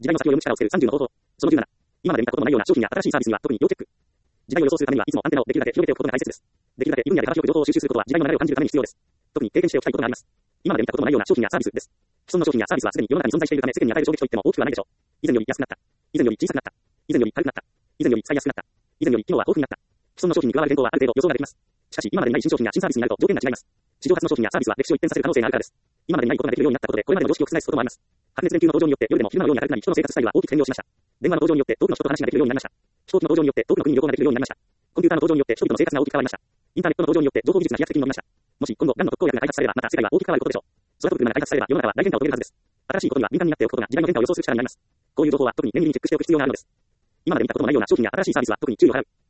時代の先を読む力をつける30の方法。その17。今まで見たことのないような商品や新しいサービスには特に要チェック。時代を予想するためにはいつもアンテナをできるだけ広げておくことが大切です。できるだけ異分野で幅広く情報を収集することは時代の流れを感じるために必要です。特に経験しておきたいことがあります。今まで見たことのないような商品やサービスです。既存の商品やサービスはすでに世の中に存在しているため世間に与える衝撃といっても大きくはないでしょう。以前より安くなった。以前より小さくなった。以前より軽くなった。以前より使いやすくなった。以前より機能は豊富になった。既存の商品に加わる変更はある程度予想ができます。しかし今までにない新商品や新サービスになると条件が違います。史上初の商品やサービスは歴史を一変させる可能性があるからです。今までにないことができるようになったことでこれまでの常識を覆すこともあります。白熱電球の登場によって夜でも昼間のように明るくなり人の生活スタイルは大きく変容しました。電話の登場によって遠くの人と話ができるようになりました。飛行機の登場によって遠くの国に旅行ができるようになりました。コンピューターの登場によって人々の生活が大きく変わりました。インターネットの登場によって情報技術が飛躍的に伸びました。もし今後、がんの特効薬が開発されれば、また世界は大きく変わることでしょう。空飛ぶ車が開発されれば、世の中は大変化を遂げるはずです。新しいことには敏感になっておくことが時代の変化を予想する力になります。こういう情報は特に念入りにチェックしておく必要があるのです。今まで見たことのないような商品や新しいサービスは特に注意を払う。